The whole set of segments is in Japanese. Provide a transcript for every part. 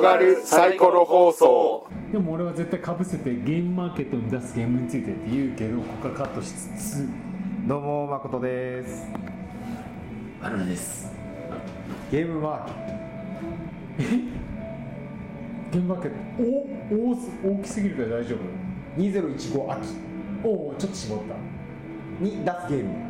がるサイコロ放送。 でも俺は絶対かぶせてゲームマーケットに出すゲームについてって言うけど、ここからカットしつつ、 どうも誠です。 バナナです。 ゲームマーケッゲームマーケット大きすぎるから大丈夫。 ト2015秋おお、ちょっと絞ったに出すゲーム。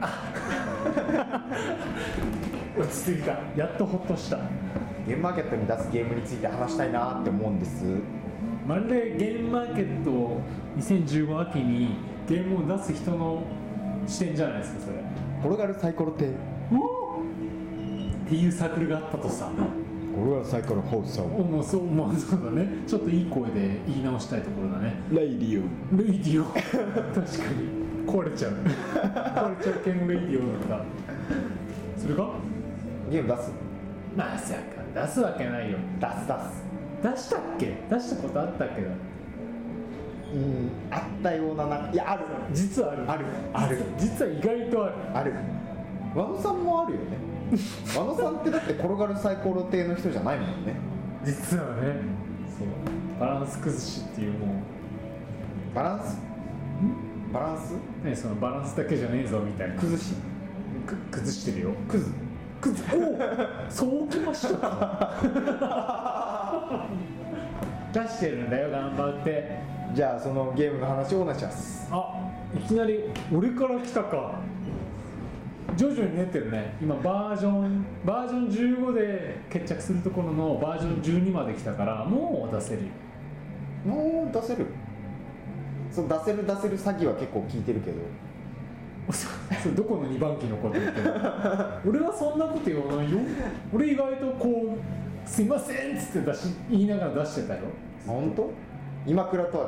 落ち着いた。やっとホッとした。 ゲームマーケットに出すゲームについて話したいなって思うんです。 まるでゲームマーケット2015秋にゲームを出す人の視点じゃないですか、それ。 転がるサイコロ亭っていうサークルがあったとさ。 転がるサイコロ放送。 もうそうだね。ちょっといい声で言い直したいところだね。 レイディオ。 レイディオ。確かに壊れちゃう系のレイディオだった。それがゲーム出す。 まさか出すわけないよ。出したっけ？出したことあったっけど。 あったような。いや、ある。 実はある。実は意外とある。 和野さんもあるよね。和野さんってだって転がるサイコロ亭の人じゃないもんね。 実はね。そう。バランス崩しっていうもう。 バランスね、そのバランスだけじゃねえぞみたいな。崩してるよ。おそうきましたか。出してるんだよ、頑張って。 じゃあそのゲームの話をお願いします。 いきなり俺から来たか。徐々に練ってるね。今バージョン15で決着するところのバージョン12まで来たから、もう出せる。 もう出せる。そう、出せる詐欺は結構聞いてるけど。 どこの2番機のこと言ってる。俺はそんなこと言わないよ。俺意外とこうすいませんっつって言いながら出してたよ。 本当？今倉とは違う。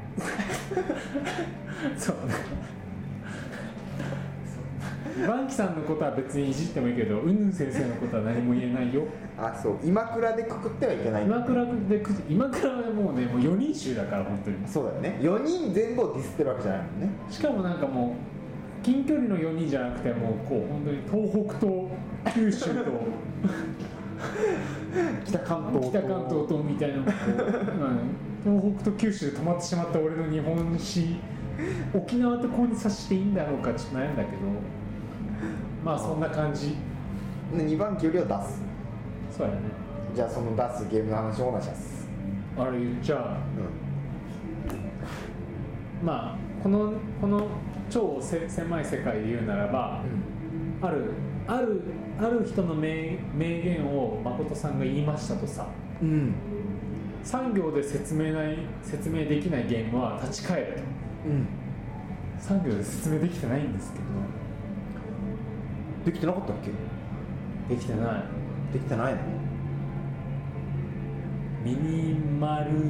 そうね。2番機さんのことは別にいじってもいいけど、先生のことは何も言えないよ。 そう、今倉でくくってはいけない。今倉はもうね、もう4人衆だから本当に。 そうだよね。4人全部をディスってるわけじゃないもんね。 しかもなんかもう近距離の4人じゃなくて、もうこう本当に東北と九州と北関東とみたいな、東北と九州で止まってしまった俺の日本史、沖縄とこうにさしていいんだろうかちょっと悩んだけど、まあそんな感じ。 2番機よりは出す。 そうやね。 じゃあその出すゲームの話をお願いします。 あれ言っちゃう、まあこの超狭い世界で言うならば、ある人の名言を誠さんが言いましたとさ、3行で説明できないゲームは立ち返ると、3行で説明できてないんですけど。 できてなかったっけ？ できてない。 できてないの？ ミニマル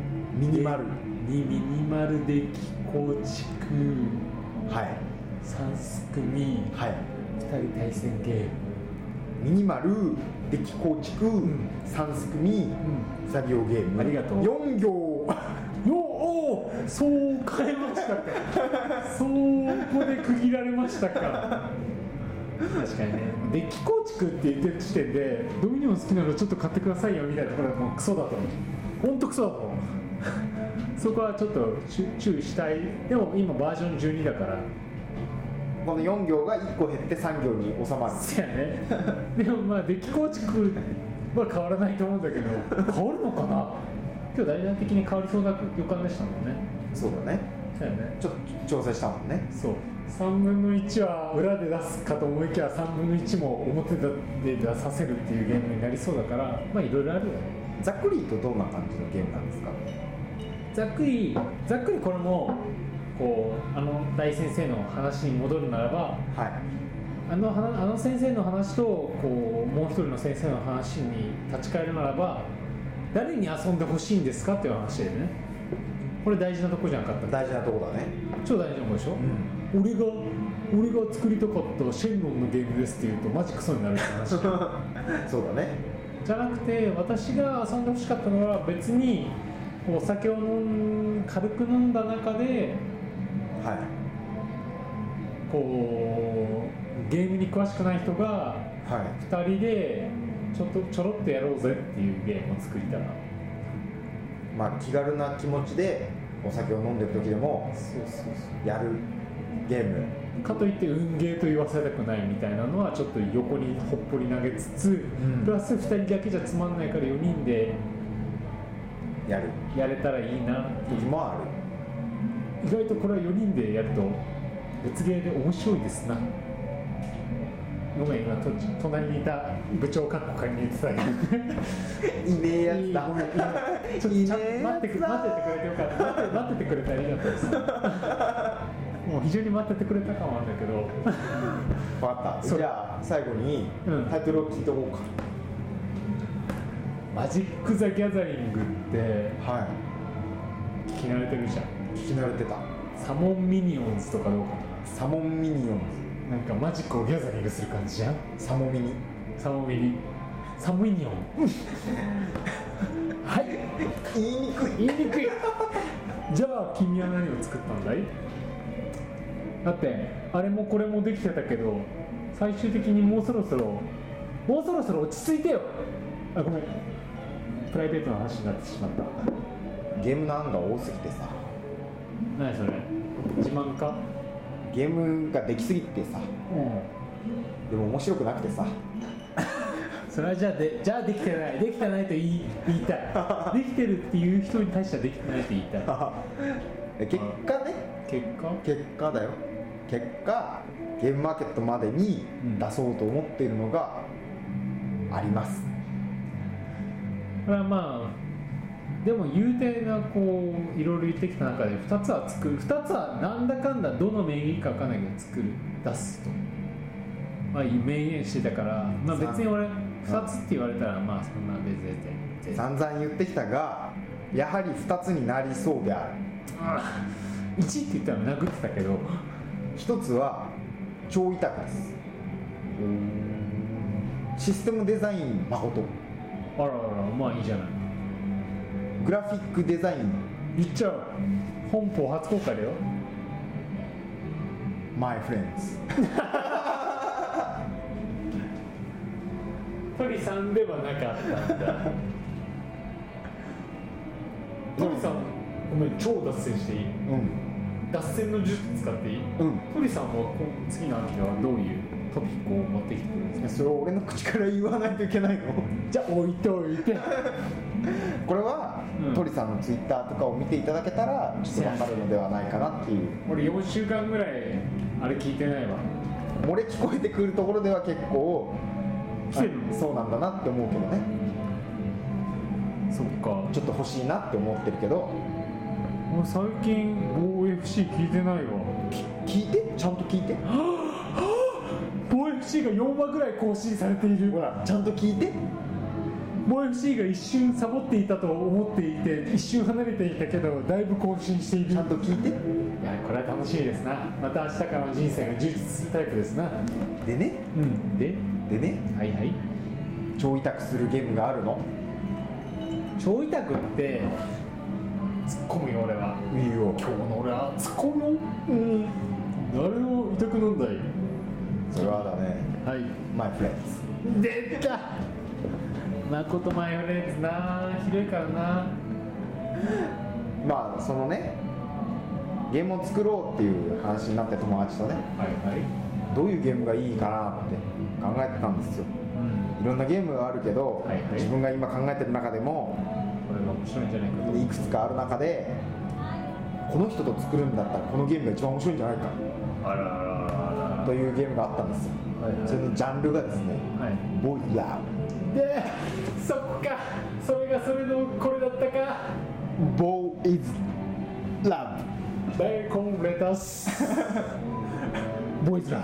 デッキ構築、 はい、 3すくみ、 はい、 2人対戦ゲーム。 ミニマルデッキ構築、3すくみ、作業ゲーム。 ありがとう。 4行。 そう変えましたか。そこで区切られましたか。確かにね。デッキ構築って言ってる時点で、ドミニオン好きなのちょっと買ってくださいよみたいなところはもうクソだと思う。ほんとクソだと思う。そこはちょっと注意したい。でも今バージョン12だから、 この4行が1個減って3行に収まる。 そうやね。でもまあデッキ構築は変わらないと思うんだけど、変わるのかな。今日大々的に変わりそうな予感でしたもんね。 そうだね。 そうやね。 ちょっと調整したもんね。 そう。3分の1は裏で出すかと思いきや、3分の1も表で出させるっていうゲームになりそうだから、まあいろいろあるよね。 ざっくり言うとどんな感じのゲームなんですか？ ざっくりこれもこう大先生の話に戻るならば、 はい、 あの先生の話とこうもう一人の先生の話に立ち返るならば、誰に遊んでほしいんですかっていう話でね。これ大事なとこじゃなかった？ 大事なとこだね。 超大事なとこでしょ。俺が作りたかったシェンロンのゲームですって言うとマジクソになるって話。 そうだね。 じゃなくて、私が遊んでほしかったのは別にお酒を軽く飲んだ中で、 はい、 こうゲームに詳しくない人が2人でちょろっとやろうぜっていうゲームを作りたら。 まあ、気軽な気持ちでお酒を飲んでる時でもやるゲームかといって運ゲーと言わせたくないみたいなのはちょっと横にほっぽり投げつつ、プラス2人だけじゃつまんないから4人でやれたらいいなって時もある。 意外とこれは4人でやると別ゲーで面白いですな。ごめん、今隣にいた部長かっこ仮に言ってたけどいねえやつだ。 ごめん、ちょっと待っててくれてよかった。待っててくれてありがとうですもう非常に待っててくれた感はあるんだけど分かった。じゃあ最後にタイトルを聞いておこうか。 マジック・ザ・ギャザリングっては聞き慣れてるじゃん。 い、聞き慣れてた。 サモンミニオンズとかどうかサモンミニオンな。なんかマジックをギャザリングする感じじゃん。 ズ、サモミニ、 サモミニオンはい、 言いにくい。 言いにくいじゃあ君は何を作ったんだい。だってあれもこれもできてたけど最終的にもうそろそろ落ち着いてよ。あ、ごめん、プライベートな話になってしまった。 ゲームの案が多すぎてさ、 何それ、自慢か。 ゲームができすぎてさ、でも面白くなくてさそれはじゃあできてないと言いたいできてるっていう人に対してはできてないと言いたい結果ね、結果だよ。結果ゲームマーケットまでに出そうと思っているのがあります。 これはまあでも言うてがこういろいろ言ってきた中で2つはなんだかんだどの名義か分かんないけど出すと、まあ、明言してたから、まあ、別に俺2つって言われたらまあそんな別に散々言ってきたが、やはり2つになりそうである。 1って言ったら殴ってたけど、 1つは超委託です。システムデザイン誠、 あらまあいいじゃない。 グラフィックデザイン言っちゃう。本邦初公開だよ。 マイフレンズ鳥さんではなかったんだ鳥さん、ごめん、超脱線していい？脱線の術使っていい？鳥さんは次の秋ではどういうトピックを持ってきてくるんですか？ それを俺の口から言わないといけないのじゃあ置いておいてこれは、鳥さんのツイッターとかを見ていただけたらちょっと分かるのではないかなっていう。 俺4週間ぐらいあれ聞いてないわ。 漏れ聞こえてくるところでは結構来てる。 そうなんだなって思うけどね。 そっか、 ちょっと欲しいなって思ってるけど、 俺最近某 FC 聞いてないわ。 聞いて、ちゃんと聞いて。 某 FC が4話ぐらい更新されている。 ほら、ちゃんと聞いて。 某 FC が一瞬サボっていたと思っていて一瞬離れていたけどだいぶ更新している。 ちゃんと聞いて。いや、これは楽しみですな。また明日からの人生が充実するタイプですな。 でね、でね、 はいはい、 超委託するゲームがあるの。 超委託って突っ込むよ俺は。 いいよ。 今日の俺は突っ込むよ。誰を委託なんだい。 それはだね、 はい、 マイフレンズ。 出た誠マイフレンズな。広いからな。 まあそのね、ゲームを作ろうっていう話になって友達とね、どういうゲームがいいかなって考えてたんですよ。いろんなゲームがあるけど、自分が今考えてる中でもこれが面白いんじゃないかといくつかある中で、この人と作るんだったらこのゲームが一番面白いんじゃないかというゲームがあったんですよ。それのジャンルがですね、ボイラーで、そっか、それがそれのこれだったか。 ボーイズラブベーコンレタスボーイズラ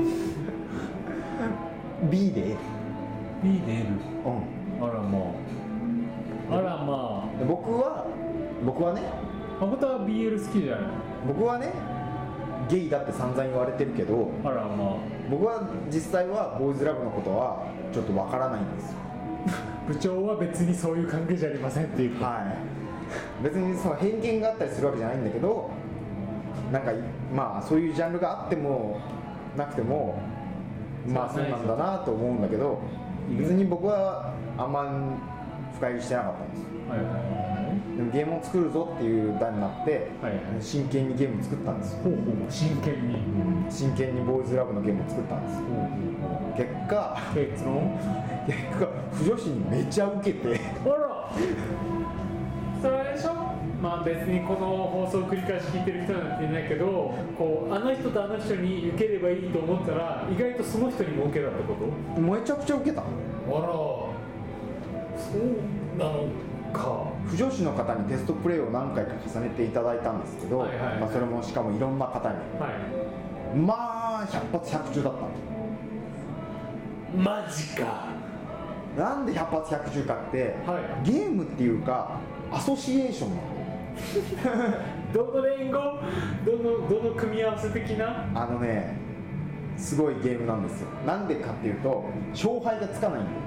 ブ B で B で L。 あらまあ僕はね、 誠は BL 好きじゃない。 僕はね、ゲイだって散々言われてるけど、 あらまあ僕は実際はボーイズラブのことはちょっとわからないんですよ。 部長は別にそういう関係じゃありませんっていう。 別にその偏見があったりするわけじゃないんだけど、なんかまあそういうジャンルがあってもなくてもまあそうなんだなと思うんだけど、別に僕はあんま深入りしてなかったんですよ。 でもゲームを作るぞっていう段になって、真剣にゲームを作ったんですよ。 真剣に、 真剣にボーイズラブのゲームを作ったんですよ。結果腐女子にめちゃウケてあらそれでしょ。まあ別にこの放送を繰り返し聞いてる人なんていないけど、こうあの人とあの人に受ければいいと思ったら意外とその人にも受けたってこと？ めちゃくちゃウケた。 あらそうなのか。 腐女子の方にテストプレイを何回か重ねていただいたんですけど、それもしかもいろんな方に、まあ100発100中だったの。 マジか。 なんで100発100中かって、ゲームっていうかアソシエーションなの。 どの連合、どの組み合わせ的な？ すごいゲームなんですよ。なんでかっていうと勝敗がつかないんで。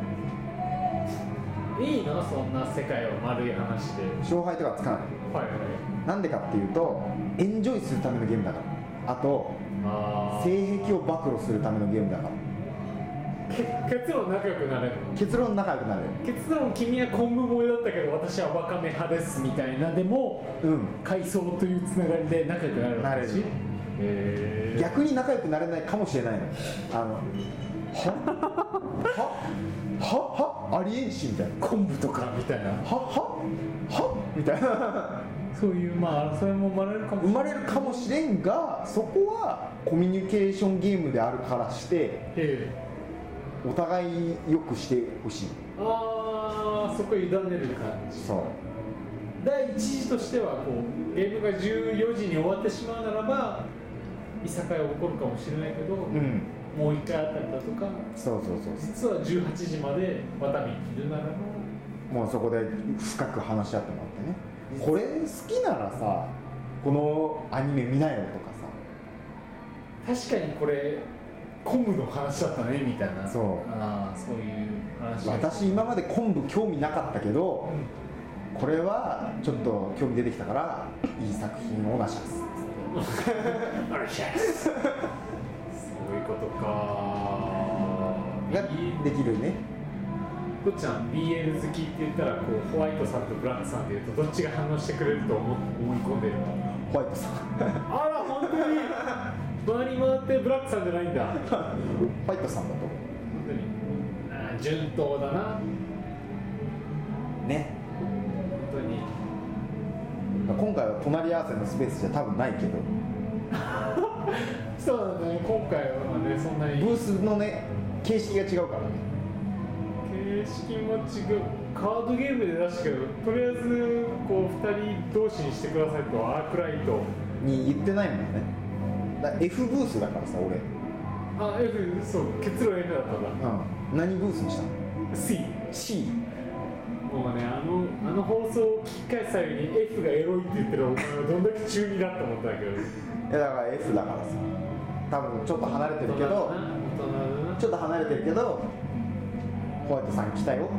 いいの？そんな世界を丸い話で勝敗とかつかない。なんでかっていうとエンジョイするためのゲームだから。あと性癖を暴露するためのゲームだから。 結論仲良くなれる。 結論仲良くなれる。 結論君は昆布萌えだったけど私はわかめ派ですみたいなでも、階層というつながりで仲良くなれる。逆に仲良くなれないかもしれないの。ありえんしみたいな。 昆布とかみたいな。 みたいな。 そういうそれも生まれるかもしれんが、そこはコミュニケーションゲームであるからしてお互い良くしてほしい。 そこ委ねる感じ。そう。第一次としてはゲームが14時に終わってしまうならばいさかいは起こるかもしれないけど、もう一回あったりだとか、実は18時までまた見切るならばもうそこで深く話し合ってもらってね、これ好きならさこのアニメ見なよとかさ、確かにこれ昆布の話だったねみたいな。そういう話。 私今まで昆布興味なかったけど、これはちょっと興味出てきたからいい作品を出しますそういうことかができるね。 どっちゃん BL 好きって言ったらホワイトさんとブラックさんで言うとどっちが反応してくれると思い込んでるの？ ホワイトさんあら本当に回り回ってブラックさんじゃないんだ。 ホワイトさんだと本当に順当だなね。 本当に今回は隣り合わせのスペースじゃ多分ないけどそうだね。今回はねそんなにブースのね形式が違うからね。 形式も違う。カードゲームで出したけどとりあえず2人同士にしてくださいとアークライトに言ってないもんね。F ブースだからさ俺。 F そう結論 F だったんだ。 何ブースにしたの？ C。もうねあの放送を聞き返す際に F がエロいって言ってるお前はどんだけ中二だって思ったんだけど。 だから F だからさ多分ちょっと離れてるけどホワイトさん来たよ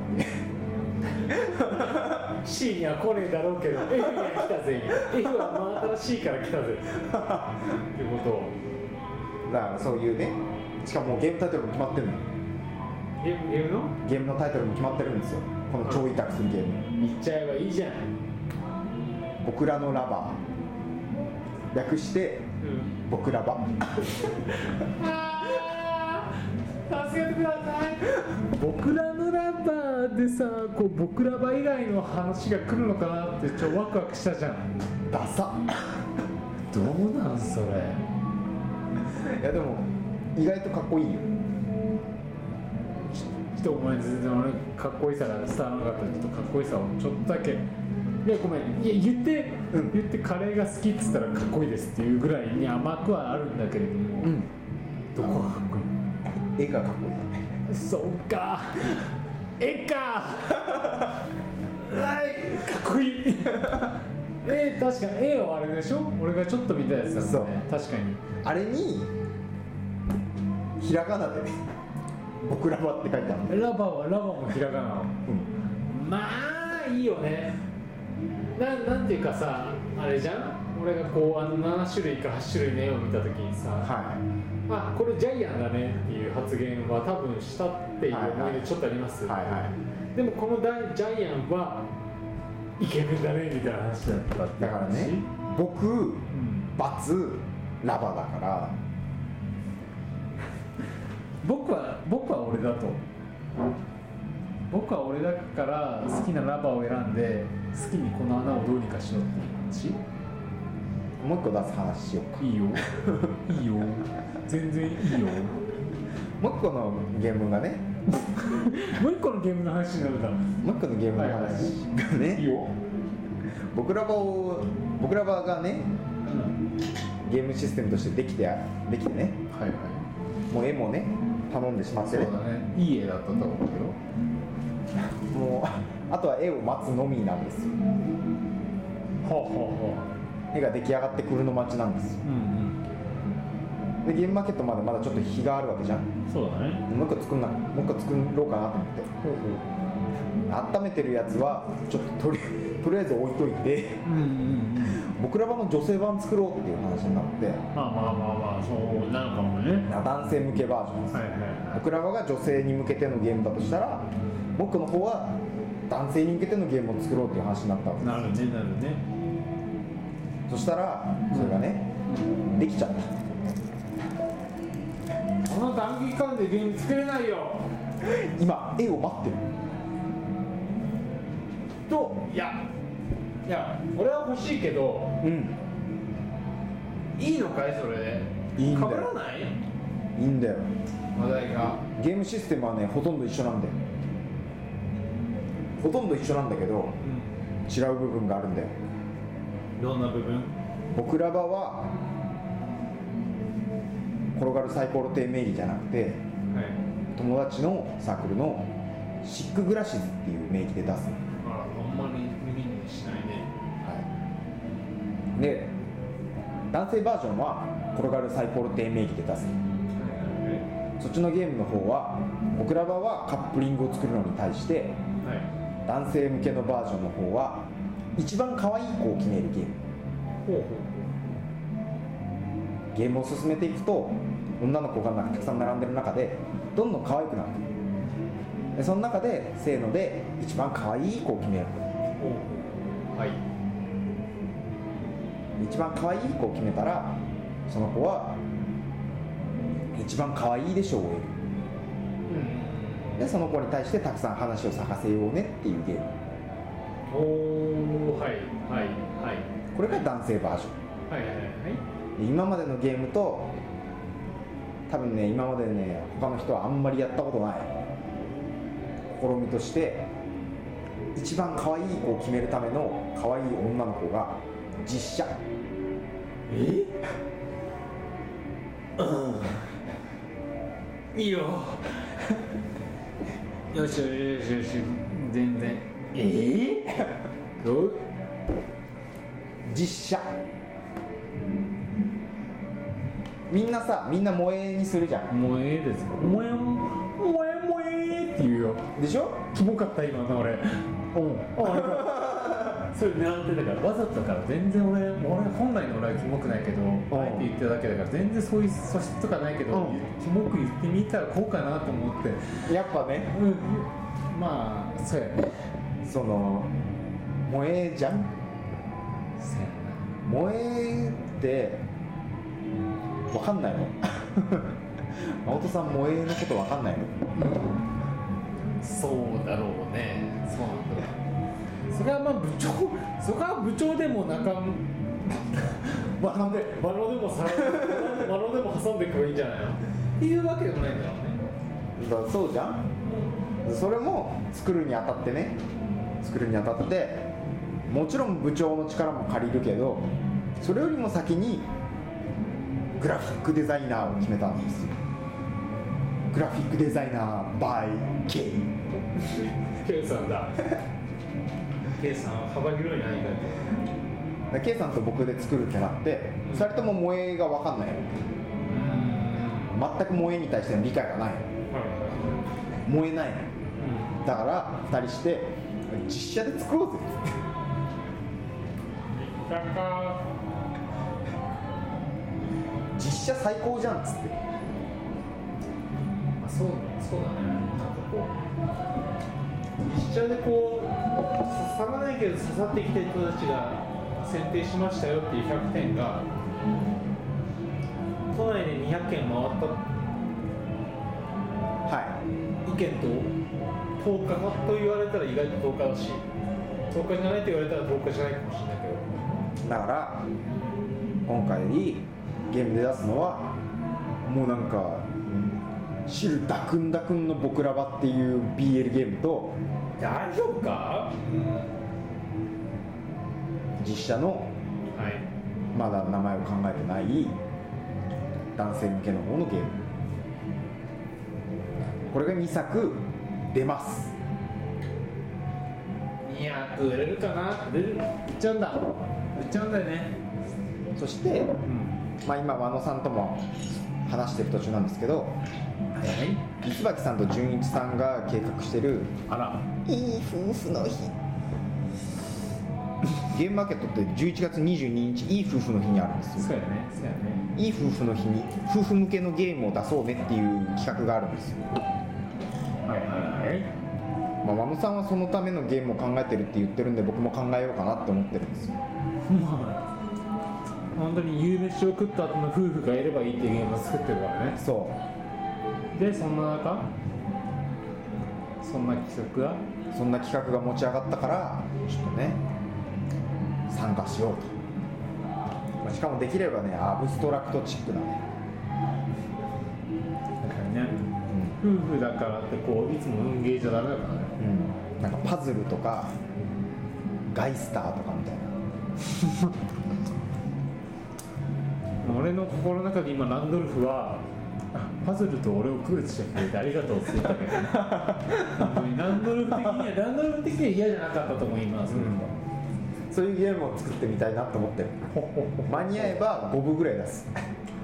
C には来ねえだろうけど F には来たぜF はまた C から来たぜってことをだからそういうね。しかもゲームタイトルも決まってるの。 ゲームのタイトルも決まってるんですよ。この超委託するゲーム言っちゃえばいいじゃん。 僕らのラバー略して、僕ラバ助けてください。僕らのラバーでさ僕ラバ以外の話が来るのかなってワクワクしたじゃん。 ダサどうなんそれ。 いやでも意外とかっこいいよ。 お前全然俺かっこいいさが伝わらなかったけどかっこいいさをちょっとだけごめん言ってカレーが好きっつったらかっこいいですっていうぐらいに甘くはあるんだけれども、どこがかっこいい？ 絵がかっこいい。 そうか絵かはいかっこいい確かに絵はあれでしょ。俺がちょっと見たやつだもんね。確かにあれにひらがなでね僕ラバって書いてある。 ラバもひらがなの、まあいいよね。なんていうかさあれじゃん。俺が7種類か8種類の絵を見た時にさ、これジャイアンだねっていう発言は多分したっていう思い出ちょっとあります。でもこのジャイアンはイケメンだねみたいな話だったってだからね僕、×ラバだから僕は俺だと僕は俺だから好きなラバーを選んで好きにこの穴をどうにかしようっていう話。 もう一個出す話しようか。 いいよいいよ全然いいよ。 もう一個のゲームがねもう一個のゲームの話になるんだ。 もう一個のゲームの話がね、 いいよ。 僕らバがね、ゲームシステムとしてできてね、 はいはいもう絵もね頼んでしまってね、 そうだね、いい絵だったと思うよ。 もうあとは絵を待つのみなんですよ。絵が出来上がってくるの待ちなんですよ。でゲームマーケットまでまだちょっと日があるわけじゃん。 そうだね。 もう一個作ろうかなと思って、温めてるやつはちょっととりあえず置いといて、僕らの女性版作ろうっていう話になって、 まあそうなのかもね。 男性向けバージョンです、僕らが女性に向けてのゲームだとしたら、僕の方は男性に向けてのゲームを作ろうっていう話になったわけです。 なるね。 そしたらそれがね、できちゃった。 この短期間でゲーム作れないよ。 今絵を待ってると、いや俺は欲しいけど、いいのかいそれで。 いいんだよ。 被らない？ いいんだよ。 話題が。 ゲームシステムはねほとんど一緒なんだよ。ほとんど一緒なんだけど、違う部分があるんだよ。 どんな部分？ 僕ら場は転がるサイコロ亭名義じゃなくて、友達のサークルのシックグラシズっていう名義で出す。 あんまり耳にしないね。 で男性バージョンは転がるサイコロ亭名義で出す。そっちのゲームの方は僕ら場はカップリングを作るのに対して、男性向けのバージョンの方は一番可愛い子を決めるゲーム。ゲームを進めていくと女の子がたくさん並んでる中でどんどん可愛くなっていく。でその中でせーので一番可愛い子を決める。一番可愛い子を決めたらその子は一番可愛いでしょうを得る。でその子に対してたくさん話を咲かせようねっていうゲーム。これが男性バージョン。今までのゲームと多分ね、今までね他の人はあんまりやったことない試みとして、一番可愛い子を決めるための可愛い女の子が実写。 いいよ。よし全然。 実写。みんな萌えにするじゃん。 萌えですか。萌えって言うよ。 でしょ。 キモかった今の俺。それ狙ってたから、わざとだから。全然俺本来の俺はキモくないけど、あえて言ってるだけだから、全然そういう素質とかないけど、キモく言ってみたらこうかなと思って。 やっぱね、 まあそうやね。 その萌えじゃん。萌えって分かんないの？青戸さん萌えのこと分かんないの？ そうだろうね。そうなんだ。それはまあ部長でも中場のでも挟んでいけばいいんじゃないのっていうわけでもないんだろうね。 だからそうじゃん。それも作るにあたってもちろん部長の力も借りるけど、それよりも先にグラフィックデザイナーを決めたんですよ。グラフィックデザイナー by K さんだ。K さん幅広いな。意外と K さんと僕で作るってなって、2人とも萌えが分かんないの。全く萌えに対しての理解がないの。萌えないの。だから2人して実写で作ろうぜって実写最高じゃんっつって。 そうだね。なんかこ実写でこう刺さらないけど刺さってきた人たちが選定しましたよっていう100点が都内で200件回った意見と10日かと言われたら意外と10日だし10日じゃないと言われたら10日じゃないかもしれないけどだから今回ゲームで出すのはもうなんか知るダクンダクンの僕らばっていう BL ゲームと大丈夫か実写のまだ名前を考えてない男性向けの方のゲームこれが2作出ます 200売れるかな売っちゃうんだ売っちゃうんだよねそして、まあ、今和野さんとも話してる途中なんですけど椿さんと純一さんが計画してるいい夫婦の日ゲームマーケットって11月22日いい夫婦の日にあるんですよ。 そうやねいい夫婦の日に夫婦向けのゲームを出そうねっていう企画があるんですよ。まあ、和野さんはそのためのゲームを考えてるって言ってるんで僕も考えようかなって思ってるんですよ。 本当に夕飯を食った後の夫婦がいればいいっていうゲームを作ってるからね。 そうでそんな中そんな企画が持ち上がったからちょっとね参加しようと、まあ、しかもできればねアブストラクトチックなね確かにね、夫婦だからってこういつも運ゲーじゃダメだからね、 なんかパズルとかガイスターとかみたいな俺の心の中で今ランドルフはパズルと俺を区別してくれてありがとうって言ったけどね本当にランドルフ的には嫌じゃなかったと思います、 そういうゲームを作ってみたいなと思ってる間に合えば5部ぐらい出す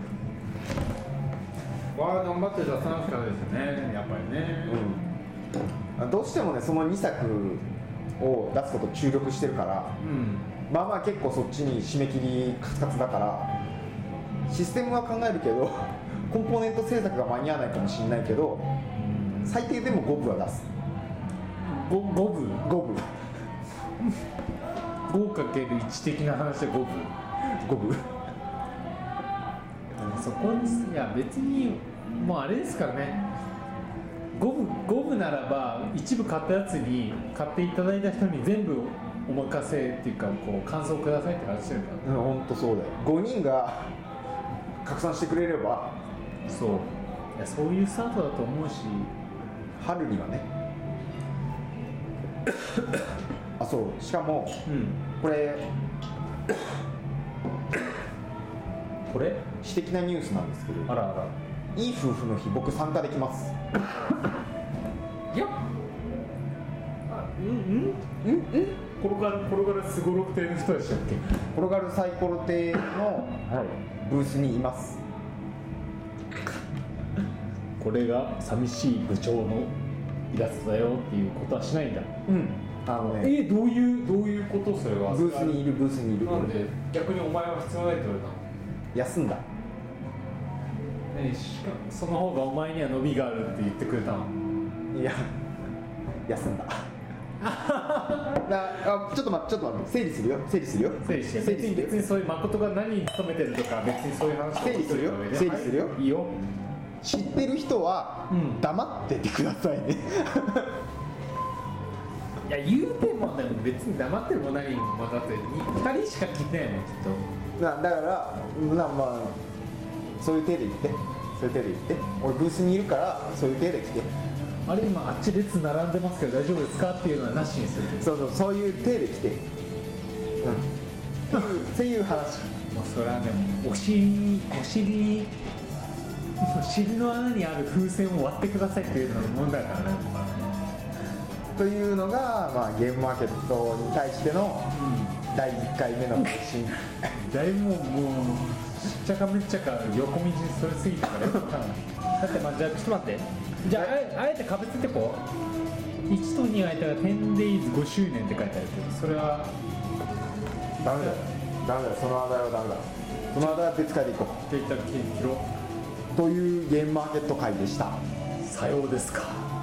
わあ頑張って出さなくちゃですよねやっぱりね、 どうしてもねその2作を出すこと注力してるから、まあまあ結構そっちに締め切りカツカツだからシステムは考えるけどコンポーネント制作が間に合わないかもしれないけど、最低でも5部は出す。 5部 5×1 的な話で5部そこにいや別にもうあれですからね5部ならば一部買ったやつに買っていただいた人に全部お任せっていうかこう感想くださいって話してるから、 本当そうだよ。5人が拡散してくれればそういうスタートだと思うし春にはねあそうしかも、これ私的なニュースなんですけどいい夫婦の日僕参加できますいや転がるすごろく亭の人でしたっけ転がるサイコロ亭のブースにいます、 これが寂しい部長のイラストだよっていうことはしないんだどういうことそれはブースにいるなんで逆にお前は必要ないって言われたの休んだその方がお前には伸びがあるって言ってくれたのいや休んだちょっと待って整理するよ別にそういう誠が何に勤めてるとか別にそういう話整理するよいいよ知ってる人は黙っててくださいねいや言うてもでも別に黙ってるも何もだって2人しか聞いてないもんきっとだからまあそういう手で言って俺ブースにいるからそういう手で来てあれ今あっち列並んでますけど大丈夫ですかっていうのはなしにするそういう手で来てっていう話もうそれはでもお尻の穴にある風船を割ってくださいっていうのが問題だからねというのが、まあ、ゲームマーケットに対しての第1回目の配信だいぶもうしっちゃかめっちゃか横道にそれすぎたからだってじゃあちょっと待ってじゃああえてかぶせてこう1と2がいたら 10days5 周年って書いてあるけどそれはダメだよその話題はダメだその話題は別会でいこうって言ったら切ろというゲームマーケット会でした。 さようですか。